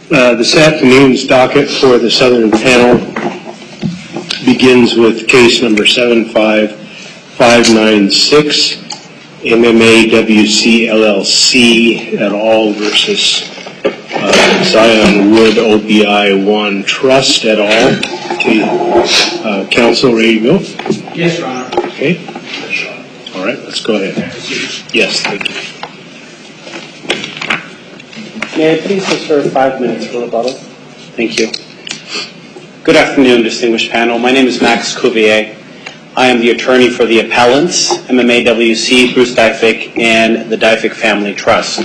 This afternoon's docket for the Southern panel begins with case number 75596, MMAWC LLC et al. Versus Zion Wood OBI One Trust et al. Okay, counsel, ready to go? Yes, Your Honor. Okay. All right, let's go ahead. Yes, thank you. May I please reserve 5 minutes for rebuttal? Thank you. Good afternoon, distinguished panel. My name is Max Cuvier. I am the attorney for the appellants, MMAWC, Bruce Dyfik, and the Dyfik Family Trust.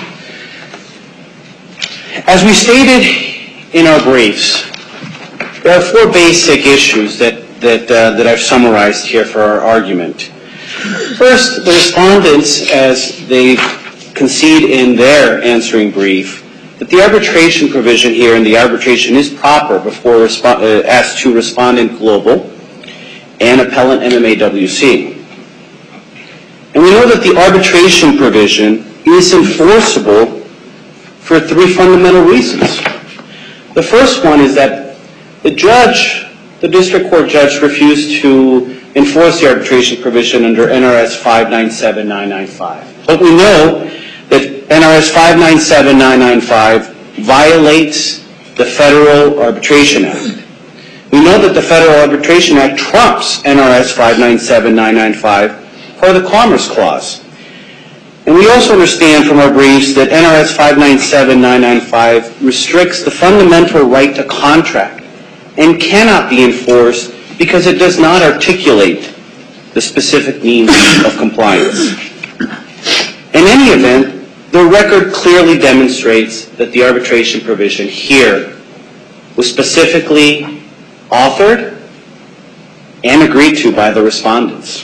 As we stated in our briefs, there are 4 basic issues that I've summarized here for our argument. First, the respondents, as they concede in their answering brief, that the arbitration provision here and the arbitration is proper before as to Respondent Global and Appellant MMAWC. And we know that the arbitration provision is enforceable for 3 fundamental reasons. The first one is that the district court judge refused to enforce the arbitration provision under NRS 597995. But we know that NRS 597995 violates the Federal Arbitration Act. We know that the Federal Arbitration Act trumps NRS 597995 per the Commerce Clause. And we also understand from our briefs that NRS 597995 restricts the fundamental right to contract and cannot be enforced because it does not articulate the specific means of compliance. In any event, the record clearly demonstrates that the arbitration provision here was specifically authored and agreed to by the respondents.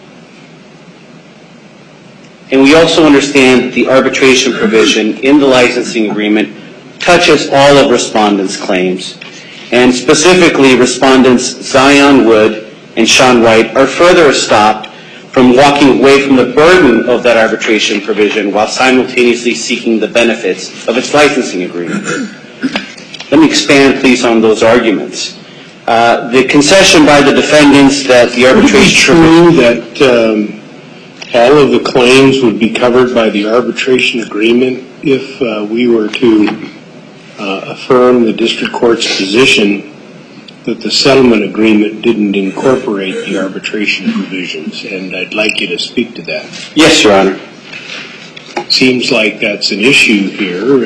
And we also understand that the arbitration provision in the licensing agreement touches all of respondents' claims, and specifically respondents Zion Wood and Sean Wright are further stopped from walking away from the burden of that arbitration provision while simultaneously seeking the benefits of its licensing agreement. Let me expand, please, on those arguments. The concession by the defendants that the arbitration provision that all of the claims would be covered by the arbitration agreement if we were to affirm the district court's position that the settlement agreement didn't incorporate the arbitration provisions, and I'd like you to speak to that. Yes, Your Honor. Seems like that's an issue here.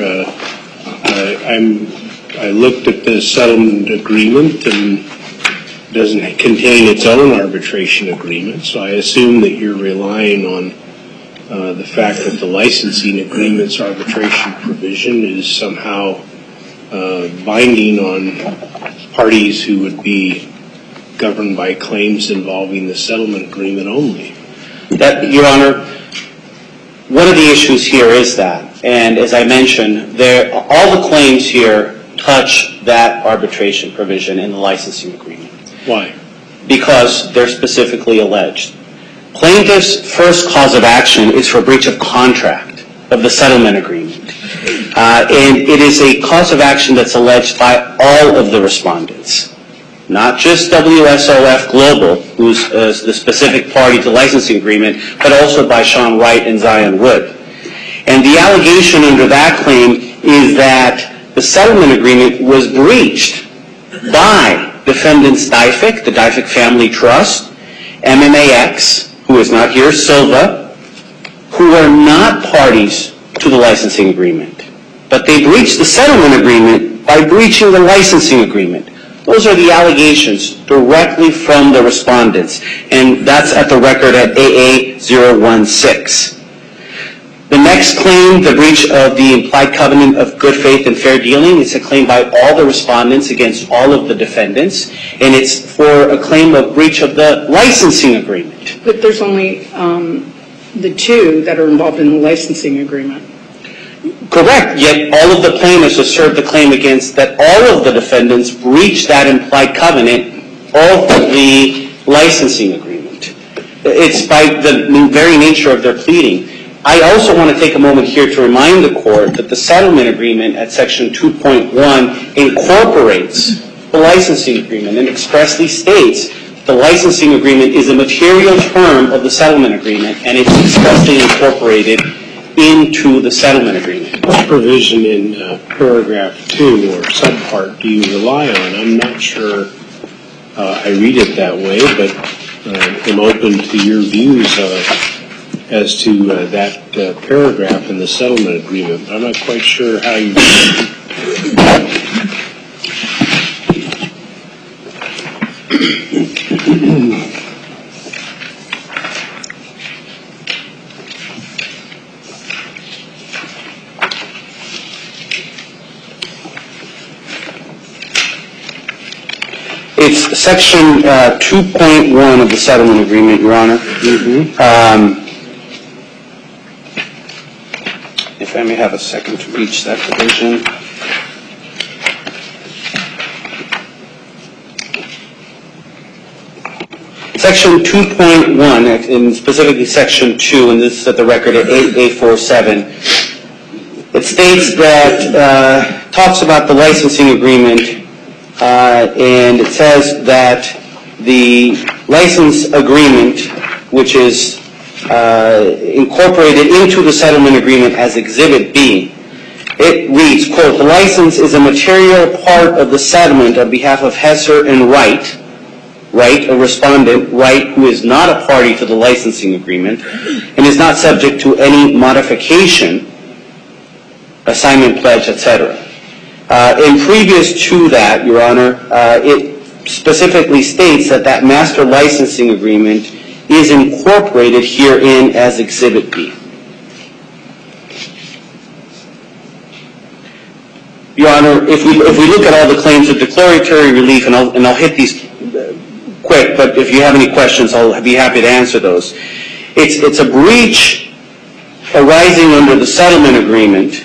I looked at the settlement agreement and it doesn't contain its own arbitration agreement, so I assume that you're relying on the fact that the licensing agreement's arbitration provision is somehow binding on parties who would be governed by claims involving the settlement agreement only. Your Honor, one of the issues here is that, and as I mentioned, all the claims here touch that arbitration provision in the licensing agreement. Why? Because they're specifically alleged. Plaintiff's first cause of action is for breach of contract of the settlement agreement. And it is a cause of action that's alleged by all of the respondents, not just WSOF Global, who's the specific party to licensing agreement, but also by Sean Wright and Zion Wood. And the allegation under that claim is that the settlement agreement was breached by defendants Dyfik, the Dyfik Family Trust, MMAX, who is not here, Silva, who are not parties to the licensing agreement. But they breached the settlement agreement by breaching the licensing agreement. Those are the allegations directly from the respondents, and that's at the record at AA016. The next claim, the breach of the implied covenant of good faith and fair dealing, it's a claim by all the respondents against all of the defendants, and it's for a claim of breach of the licensing agreement. But there's only the 2 that are involved in the licensing agreement. Correct, yet all of the plaintiffs assert the claim against that all of the defendants breached that implied covenant of the licensing agreement. It's by the very nature of their pleading. I also want to take a moment here to remind the Court that the settlement agreement at Section 2.1 incorporates the licensing agreement and expressly states the licensing agreement is a material term of the settlement agreement, and it's expressly incorporated into the settlement agreement. What provision in paragraph 2 or subpart do you rely on? I'm not sure I read it that way, but I'm open to your views as to that paragraph in the settlement agreement. I'm not quite sure how you It's Section 2.1 of the settlement agreement, Your Honor. If I may have a second to reach that provision. Section 2.1, and specifically Section 2, and this is at the record at 8A47, it states that, talks about the licensing agreement, and it says that the license agreement, which is incorporated into the settlement agreement as Exhibit B, it reads, quote, "The license is a material part of the settlement on behalf of Hesser and Wright, a respondent, Wright, who is not a party to the licensing agreement and is not subject to any modification, assignment, pledge, etc." And previous to that, Your Honor, it specifically states that that master licensing agreement is incorporated herein as Exhibit B. Your Honor, if we look at all the claims of declaratory relief, and I'll hit these quick, but if you have any questions, I'll be happy to answer those. It's a breach arising under the settlement agreement,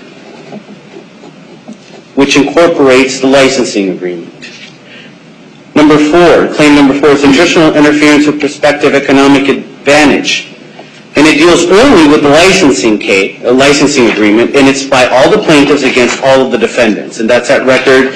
which incorporates the licensing agreement. Number 4, claim number 4 is intentional interference with prospective economic advantage. And it deals only with the licensing agreement, and it's by all the plaintiffs against all of the defendants. And that's at record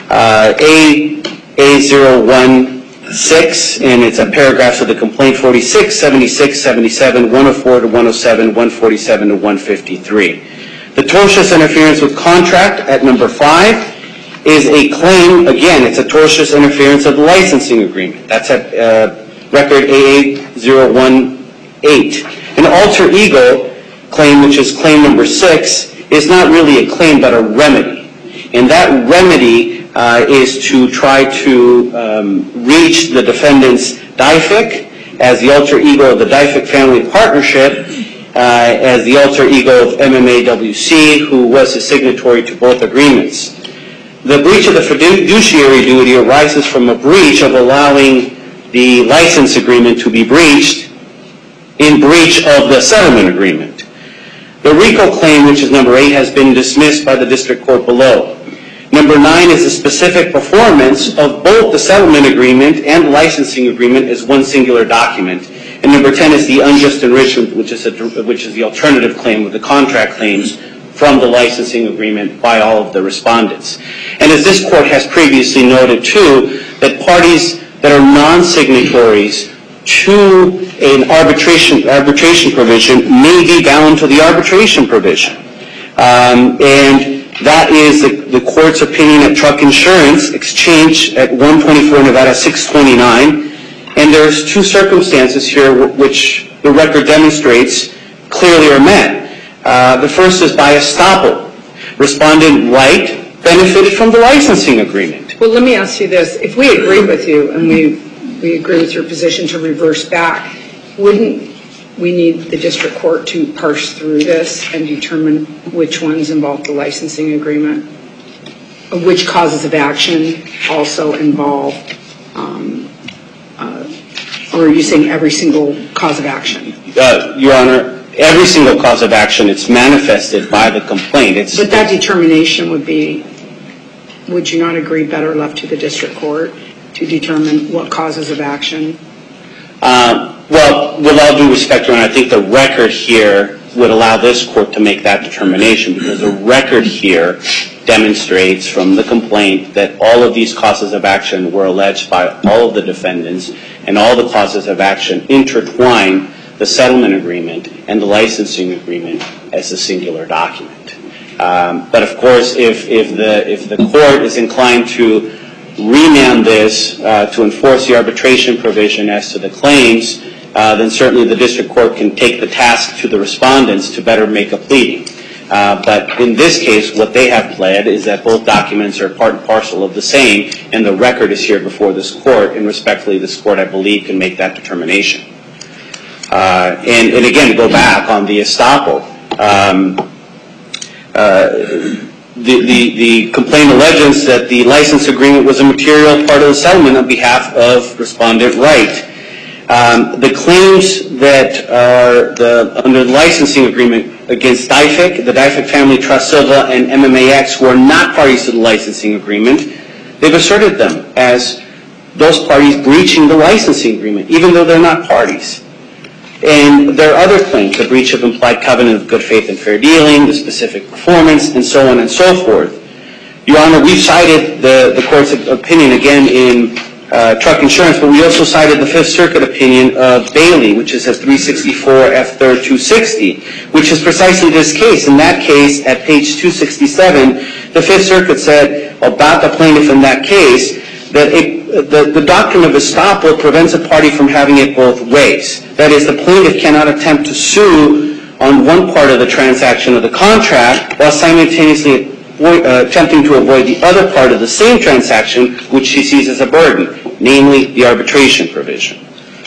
A016, and it's at paragraphs of the complaint 46, 76, 77, 104 to 107, 147 to 153. The tortious interference with contract at number 5 is a claim, again, it's a tortious interference of the licensing agreement. That's at record A018. An alter ego claim, which is claim number 6, is not really a claim but a remedy. And that remedy is to try to reach the defendant's DIFIC as the alter ego of the DIFIC family partnership, as the alter ego of MMAWC, who was a signatory to both agreements. The breach of the fiduciary duty arises from a breach of allowing the license agreement to be breached in breach of the settlement agreement. The RICO claim, which is number 8, has been dismissed by the district court below. Number 9 is the specific performance of both the settlement agreement and the licensing agreement as one singular document. And number 10 is the unjust enrichment, which is the alternative claim of the contract claims from the licensing agreement by all of the respondents. And as this court has previously noted too, that parties that are non-signatories to an arbitration provision may be bound to the arbitration provision. And that is the court's opinion at Truck Insurance Exchange at 124 Nevada 629. And there's 2 circumstances here which the record demonstrates clearly are met. The first is by estoppel. Respondent Wright benefited from the licensing agreement. Well, let me ask you this. If we agree with you and we agree with your position to reverse back, wouldn't we need the district court to parse through this and determine which ones involve the licensing agreement? Which causes of action also involve, or are you saying every single cause of action? Your Honor, every single cause of action, it's manifested by the complaint. But that determination would be, would you not agree, better left to the district court to determine what causes of action? Well, with all due respect, Your Honor, I think the record here would allow this court to make that determination, because the record here demonstrates from the complaint that all of these causes of action were alleged by all of the defendants, and all the causes of action intertwine the settlement agreement and the licensing agreement as a singular document. But of course, if the court is inclined to remand this to enforce the arbitration provision as to the claims, then certainly the district court can take the task to the respondents to better make a pleading. But in this case, what they have pled is that both documents are part and parcel of the same, and the record is here before this court, and respectfully, this court, I believe, can make that determination. And again, to go back on the estoppel, the complaint alleges that the license agreement was a material part of the settlement on behalf of Respondent Wright. The claims that are under the licensing agreement against DIFIC, the DIFIC Family Trust Silva, and MMAX, who are not parties to the licensing agreement, they've asserted them as those parties breaching the licensing agreement, even though they're not parties. And there are other claims, the breach of implied covenant of good faith and fair dealing, the specific performance, and so on and so forth. Your Honor, we've cited the court's opinion again in truck insurance, but we also cited the Fifth Circuit opinion of Bailey, which is at 364 F. 3rd 260, which is precisely this case. In that case, at page 267, the Fifth Circuit said about the plaintiff in that case that the doctrine of estoppel prevents a party from having it both ways. That is, the plaintiff cannot attempt to sue on one part of the transaction of the contract while simultaneously attempting to avoid the other part of the same transaction, which she sees as a burden, namely the arbitration provision.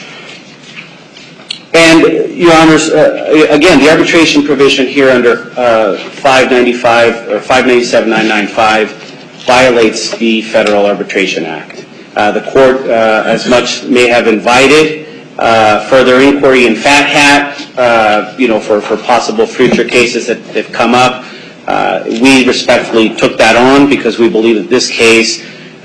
And, Your Honors, again, the arbitration provision here under 595 or 597.995 violates the Federal Arbitration Act. The court, as much may have invited further inquiry in Fat Hat, for possible future cases that come up. We respectfully took that on because we believe that this case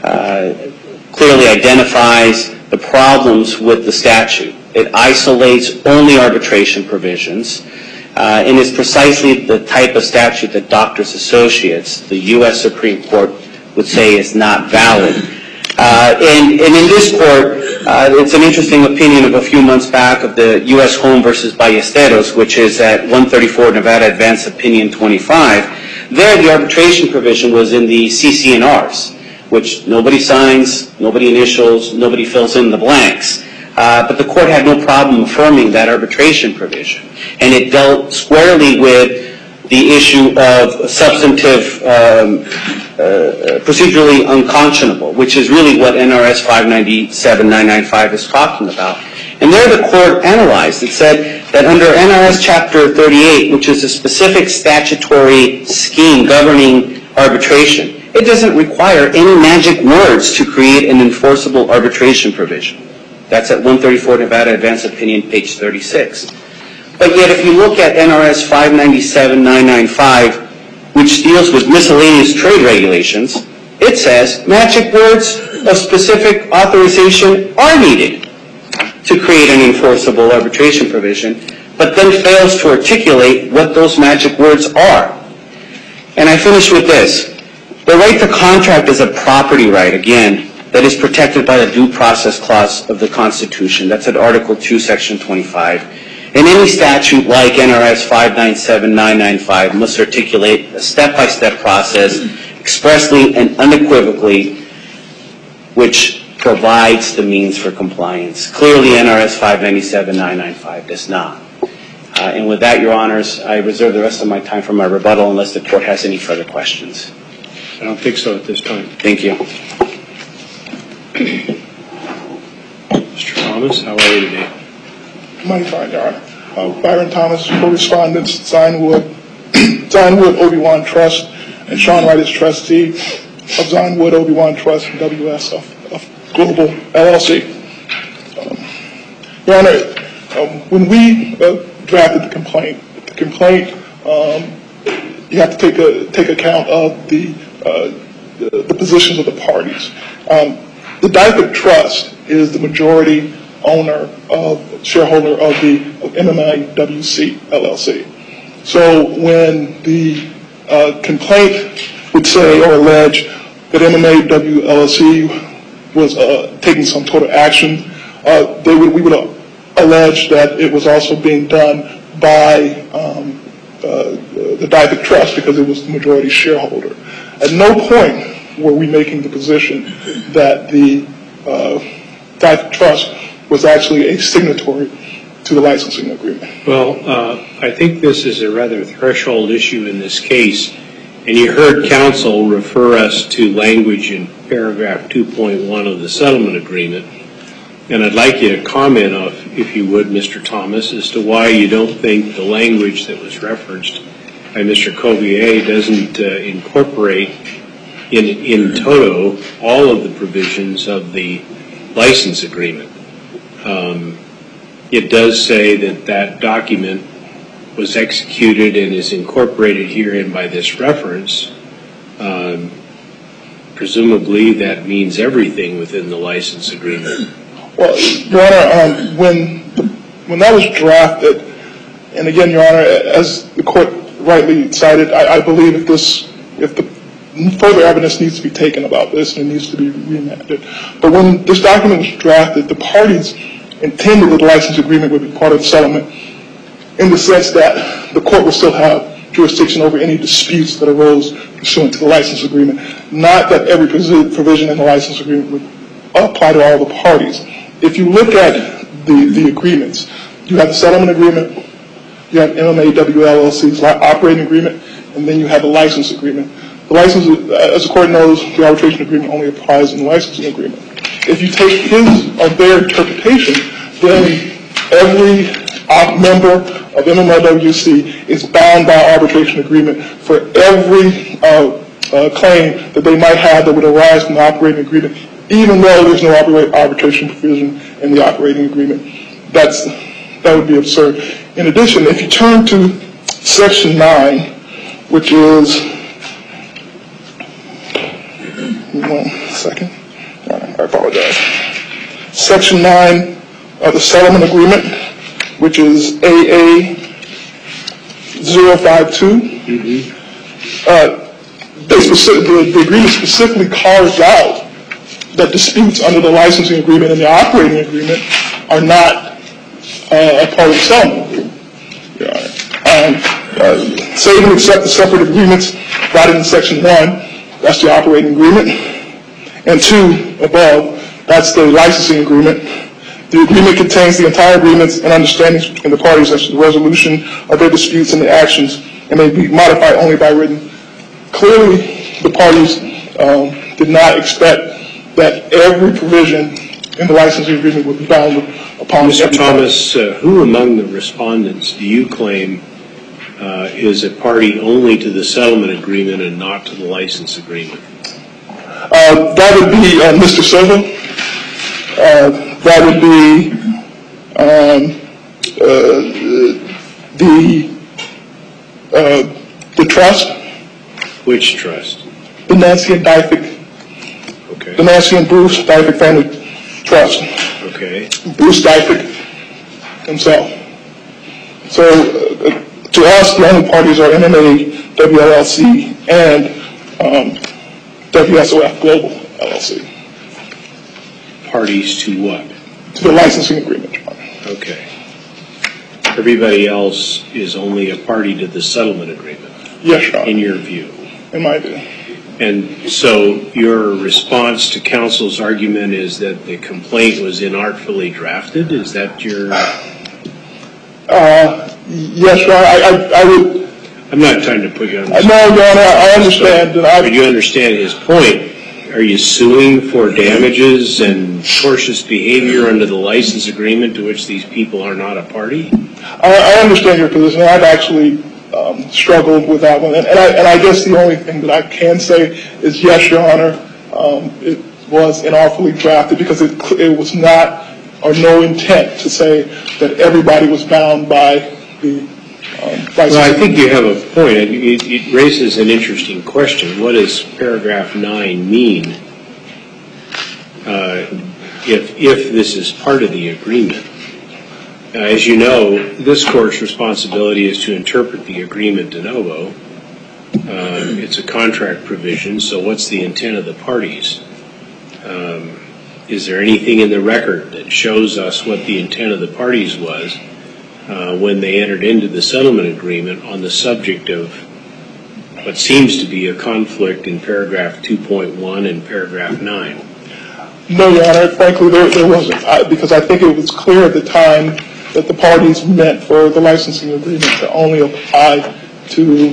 clearly identifies the problems with the statute. It isolates only arbitration provisions and is precisely the type of statute that Doctors Associates, the U.S. Supreme Court, would say is not valid. And in this court, it's an interesting opinion of a few months back of the U.S. Home versus Ballesteros, which is at 134 Nevada Advanced Opinion 25. There, the arbitration provision was in the CC&Rs, which nobody signs, nobody initials, nobody fills in the blanks. But the court had no problem affirming that arbitration provision. And it dealt squarely with the issue of substantive, procedurally unconscionable, which is really what NRS 597.995 is talking about. And there the court analyzed. It said that under NRS Chapter 38, which is a specific statutory scheme governing arbitration, it doesn't require any magic words to create an enforceable arbitration provision. That's at 134 Nevada Advanced Opinion, page 36. But yet, if you look at NRS 597.995, which deals with miscellaneous trade regulations, it says magic words of specific authorization are needed to create an enforceable arbitration provision, but then fails to articulate what those magic words are. And I finish with this. The right to contract is a property right, again, that is protected by the Due Process Clause of the Constitution. That's at Article 2, Section 25. And any statute like NRS 597.995 must articulate a step-by-step process expressly and unequivocally which provides the means for compliance. Clearly, NRS 597.995 does not. And with that, Your Honors, I reserve the rest of my time for my rebuttal unless the Court has any further questions. I don't think so at this time. Thank you. Mr. Thomas, how are you today? Mighty fine, Your Honor. Byron Thomas, co-respondents, Zion Wood, Obi-Wan Trust, and Sean Wright is trustee of Zion Wood, Obi-Wan Trust, and WS of Global LLC. Your Honor, when we drafted the complaint, you have to take account of the positions of the parties. The DIFIC Trust is the majority owner shareholder of the MMIWC LLC. So when the complaint would say or allege that MMAW LLC was taking some sort of action, we would allege that it was also being done by the Dyfik Trust because it was the majority shareholder. At no point were we making the position that the Dyfik Trust was actually a signatory to the licensing agreement. Well, I think this is a rather threshold issue in this case, and you heard counsel refer us to language in paragraph 2.1 of the settlement agreement, and I'd like you to comment, if you would, Mr. Thomas, as to why you don't think the language that was referenced by Mr. Covier doesn't incorporate in toto all of the provisions of the license agreement. It does say that that document was executed and is incorporated herein by this reference. Presumably that means everything within the license agreement. Well, Your Honor, when that was drafted, and again, Your Honor, as the court rightly cited, I believe if the further evidence needs to be taken about this and it needs to be remanded. But when this document was drafted, the parties intended that the license agreement would be part of the settlement in the sense that the court would still have jurisdiction over any disputes that arose pursuant to the license agreement, not that every provision in the license agreement would apply to all the parties. If you look at the agreements, you have the settlement agreement, you have MMAW LLC's operating agreement, and then you have the license agreement. The license, as the court knows, the arbitration agreement only applies in the licensing agreement. If you take his or their interpretation, then every member of MMLWC is bound by arbitration agreement for every claim that they might have that would arise from the operating agreement, even though there's no arbitration provision in the operating agreement. That would be absurd. In addition, if you turn to Section 9, which is, one second, I apologize. Section 9 of the settlement agreement, which is AA 052, the agreement specifically carves out that disputes under the licensing agreement and the operating agreement are not a part of the settlement agreement. Say you accept the separate agreements provided in Section 1, that's the operating agreement, and 2 above, that's the licensing agreement. The agreement contains the entire agreements and understandings between the parties as to the resolution of their disputes and the actions, and may be modified only by written. Clearly, the parties did not expect that every provision in the licensing agreement would be bound upon. Mr. Thomas, who among the respondents do you claim is a party only to the settlement agreement and not to the license agreement? That would be Mr. Silva. That would be the trust. Which trust? The Nancy and Dyfik. Okay. The Nancy and Bruce Dyfik Family Trust. Okay. Bruce Dyfik himself. So to us, the only parties are MMA, WLLC, and WSOF Global LLC. Parties to what? To the licensing agreement. Okay. Everybody else is only a party to the settlement agreement? Yes, Your Honor. In your view? In my view. And so your response to counsel's argument is that the complaint was inartfully drafted? Is that your... Yes, Your Honor. I would... I'm not trying to put you on the spot. No, Your Honor, I understand. But you understand his point. Are you suing for damages and tortious behavior under the license agreement to which these people are not a party? I understand your position. I've actually struggled with that one. And I guess the only thing that I can say is, yes, Your Honor, it was inartfully drafted because it was not or no intent to say that everybody was bound by the license. Well, I think you have a point. It raises an interesting question. What does paragraph 9 mean if this is part of the agreement? As you know, this court's responsibility is to interpret the agreement de novo. It's a contract provision, so what's the intent of the parties? Is there anything in the record that shows us what the intent of the parties was when they entered into the settlement agreement on the subject of what seems to be a conflict in paragraph 2.1 and paragraph 9? No, Your Honor, frankly, there wasn't, because I think it was clear at the time that the parties meant for the licensing agreement to only apply to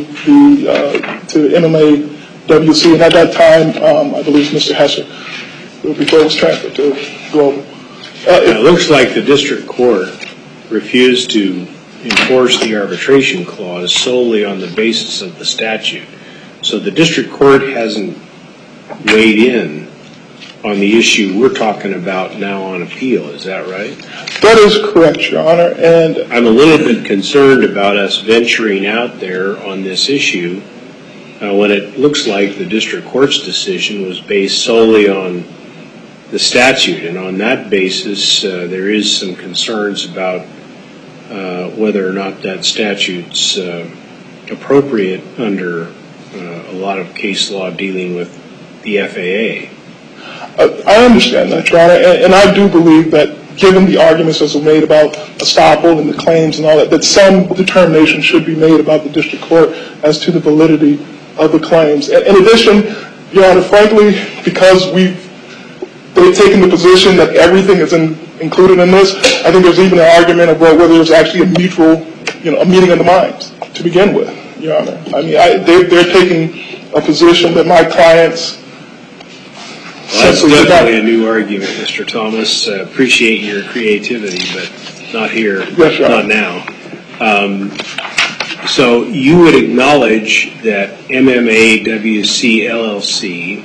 MMA WC, and at that time, I believe Mr. Hesser, before it was transferred to Global. It looks like the district court refused to enforce the arbitration clause solely on the basis of the statute. So the district court hasn't weighed in on the issue we're talking about now on appeal. Is that right? That is correct, Your Honor. And I'm a little bit concerned about us venturing out there on this issue when it looks like the district court's decision was based solely on the statute. And on that basis, there is some concerns about whether or not that statute's appropriate under a lot of case law dealing with the FAA. I understand that, Your Honor, and I do believe that given the arguments that were made about estoppel and the claims and all that, that some determination should be made about the district court as to the validity of the claims. In addition, Your Honor, frankly, because they've taken the position that everything is included in this, I think there's even an argument about whether there's actually a mutual, a meeting of the minds to begin with, Your Honor. I mean, they're taking a position that my clients... Well, that's definitely a new argument, Mr. Thomas. Appreciate your creativity, but not here, yes, not now. So you would acknowledge that MMA WC LLC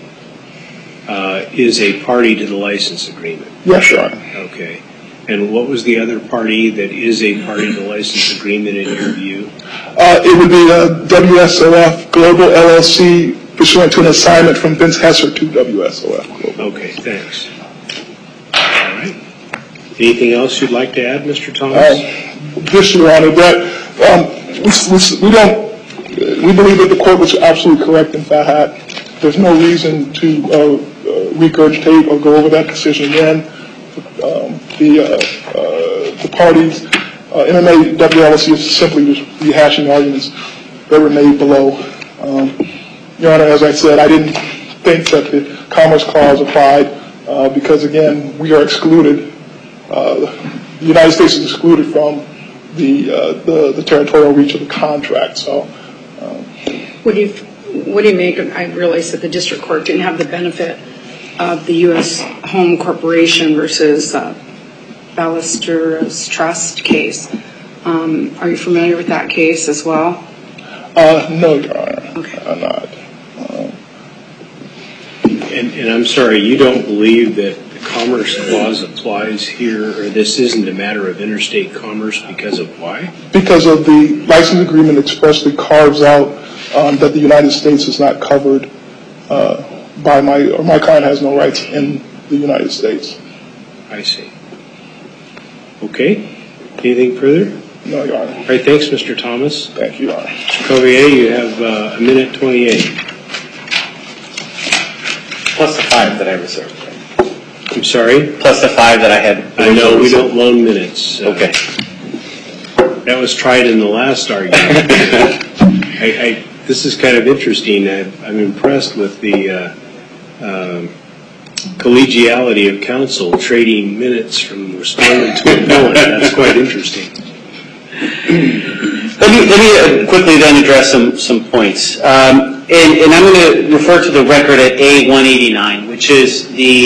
is a party to the license agreement? Yes, Your Honor. Okay. And what was the other party that is a party to the license agreement in your view? It would be WSOF Global LLC, pursuant to an assignment from Vince Hesser to WSOF Global. Okay, thanks. All right. Anything else you'd like to add, Mr. Thomas? Yes, Your Honor, that we believe that the court was absolutely correct in Fahat. There's no reason to regurgitate or go over that decision again. The parties, MMA WLC is simply just rehashing arguments that were made below. Your Honor, as I said, I didn't think that the Commerce Clause applied because, again, we are excluded. The United States is excluded from the territorial reach of the contract. So, what do you make of? I realize that the district court didn't have the benefit of the U.S. Home Corporation versus Ballesteros Trust case. Are you familiar with that case as well? No, Your Honor. Okay. I'm not. And I'm sorry, you don't believe that the Commerce Clause applies here, or this isn't a matter of interstate commerce because of why? Because of the license agreement expressly carves out that the United States is not covered by my client has no rights in the United States. I see. Okay. Anything further? No, Your Honor. All right, thanks, Mr. Thomas. Thank you, Your Honor. Mr. Covier, you have a minute 28. Plus the 5 that I reserved. I'm sorry? Plus the 5 that I had. I know, we don't loan minutes. Okay. That was tried in the last argument. This is kind of interesting. I'm impressed with the collegiality of counsel trading minutes from respondent to opponent. That's quite interesting. Let me quickly then address some points. And I'm going to refer to the record at A189, which is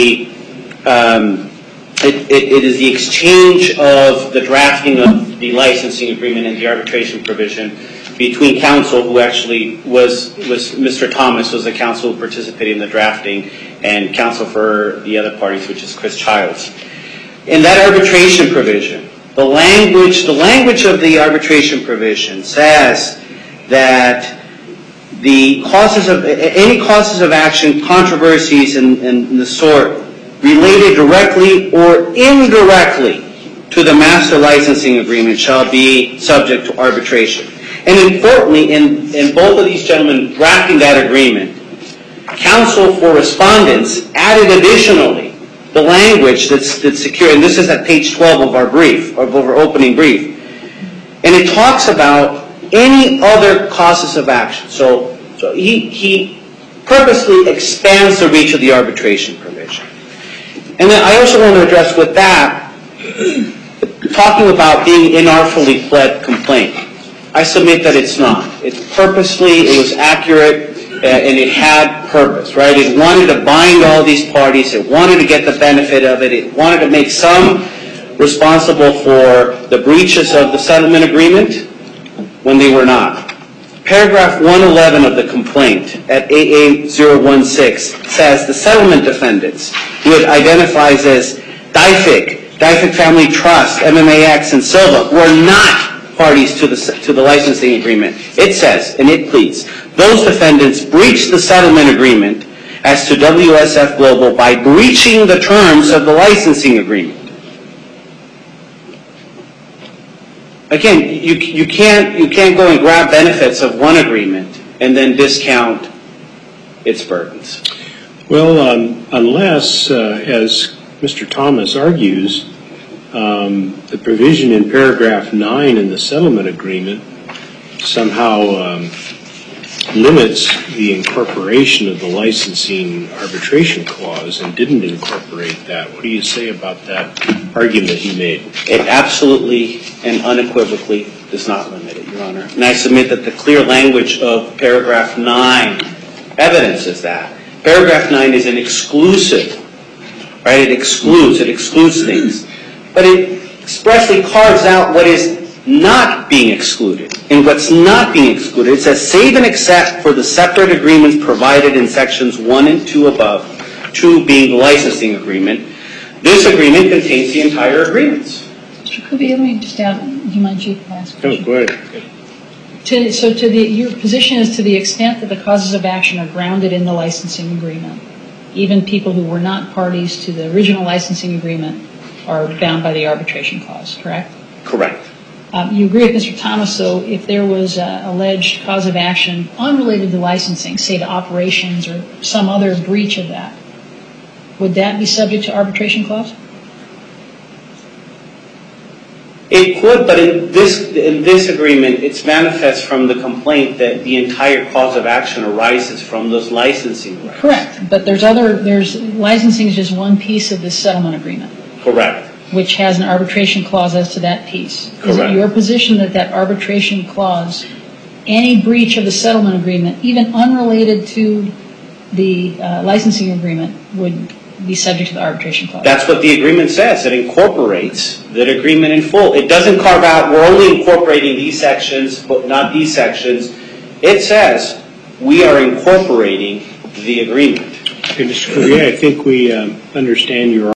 it is the exchange of the drafting of the licensing agreement and the arbitration provision between counsel, who actually was Mr. Thomas, was the counsel who participated in the drafting, and counsel for the other parties, which is Chris Childs. In that arbitration provision, the language of the arbitration provision says that any causes of action, controversies, and the sort related directly or indirectly to the master licensing agreement shall be subject to arbitration. And importantly, in both of these gentlemen drafting that agreement, counsel for respondents added additionally the language that's secure, and this is at page 12 of our brief, of our opening brief, and it talks about any other causes of action. So he purposely expands the reach of the arbitration provision. And then I also want to address with that, talking about being inartfully pled complaint. I submit that it's not. It's purposely, it was accurate, and it had purpose, right? It wanted to bind all these parties. It wanted to get the benefit of it. It wanted to make some responsible for the breaches of the settlement agreement when they were not. Paragraph 111 of the complaint at AA016 says the settlement defendants, who it identifies as DIFIC Family Trust, MMAX, and Silva, were not parties to the licensing agreement. It says, and it pleads, those defendants breached the settlement agreement as to WSF Global by breaching the terms of the licensing agreement. Again, you can't go and grab benefits of one agreement and then discount its burdens. Well, unless, as Mr. Thomas argues, the provision in paragraph 9 in the settlement agreement somehow limits the incorporation of the licensing arbitration clause and didn't incorporate that. What do you say about that argument he made? It absolutely and unequivocally does not limit it, Your Honor. And I submit that the clear language of paragraph 9 evidences that. Paragraph 9 is an exclusive, right? It excludes things. But it expressly carves out what is not being excluded. And what's not being excluded, it says, save and except for the separate agreements provided in sections 1 and 2 above, 2 being the licensing agreement, this agreement contains the entire agreements. Mr. Kuby, let me just add, do you mind, Chief? Oh, go ahead. Your position is to the extent that the causes of action are grounded in the licensing agreement, even people who were not parties to the original licensing agreement are bound by the arbitration clause, correct? Correct. You agree with Mr. Thomas, though, if there was alleged cause of action unrelated to licensing, say to operations or some other breach of that, would that be subject to arbitration clause? It could, but in this agreement, it's manifest from the complaint that the entire cause of action arises from those licensing rights. Correct, but there's licensing is just one piece of this settlement agreement. Correct. Which has an arbitration clause as to that piece. Correct. Is it your position that arbitration clause, any breach of the settlement agreement, even unrelated to the licensing agreement, would be subject to the arbitration clause? That's what the agreement says. It incorporates that agreement in full. It doesn't carve out, we're only incorporating these sections, but not these sections. It says, we are incorporating the agreement. Okay, Mr. Kuby, I think we understand your